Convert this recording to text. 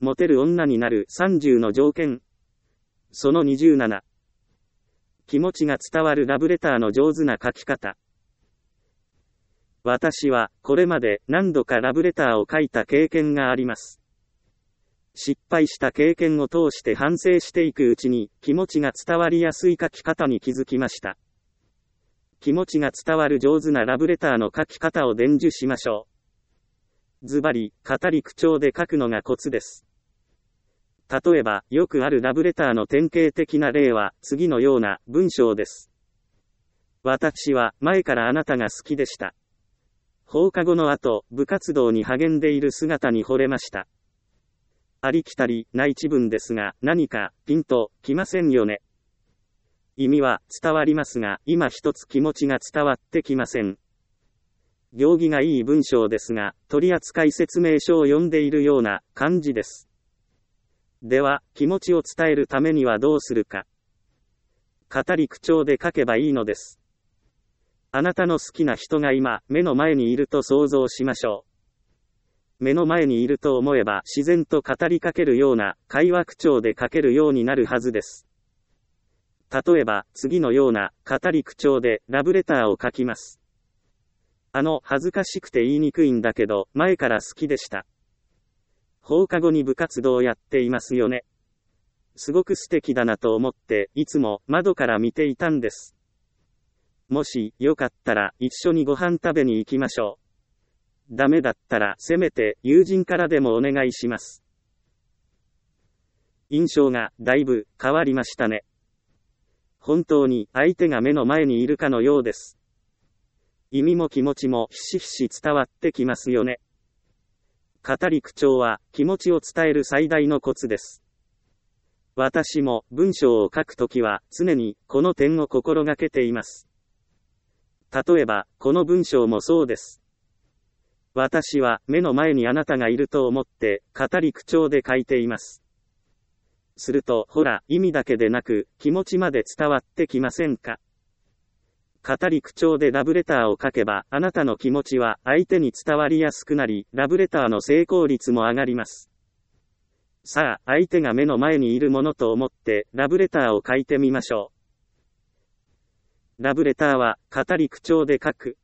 モテる女になる30の条件。その27。気持ちが伝わるラブレターの上手な書き方。私はこれまで何度かラブレターを書いた経験があります。失敗した経験を通して反省していくうちに気持ちが伝わりやすい書き方に気づきました。気持ちが伝わる上手なラブレターの書き方を伝授しましょう。ズバリ、語り口調で書くのがコツです。例えば、よくあるラブレターの典型的な例は次のような文章です。私は前からあなたが好きでした。放課後の後、部活動に励んでいる姿に惚れました。ありきたりな一文ですが、何かピンときませんよね。意味は伝わりますが、今一つ気持ちが伝わってきません。行儀がいい文章ですが、取扱説明書を読んでいるような感じです。では、気持ちを伝えるためにはどうするか。語り口調で書けばいいのです。あなたの好きな人が今、目の前にいると想像しましょう。目の前にいると思えば自然と語りかけるような会話口調で書けるようになるはずです。例えば、次のような語り口調でラブレターを書きます。恥ずかしくて言いにくいんだけど、前から好きでした。放課後に部活動やっていますよね。すごく素敵だなと思って、いつも窓から見ていたんです。もし、よかったら、一緒にご飯食べに行きましょう。ダメだったら、せめて、友人からでもお願いします。印象が、だいぶ、変わりましたね。本当に、相手が目の前にいるかのようです。意味も気持ちも、ひしひし伝わってきますよね。語り口調は、気持ちを伝える最大のコツです。私も、文章を書くときは、常に、この点を心がけています。例えば、この文章もそうです。私は、目の前にあなたがいると思って、語り口調で書いています。すると、ほら、意味だけでなく、気持ちまで伝わってきませんか。語り口調でラブレターを書けば、あなたの気持ちは、相手に伝わりやすくなり、ラブレターの成功率も上がります。さあ、相手が目の前にいるものと思って、ラブレターを書いてみましょう。ラブレターは、語り口調で書く。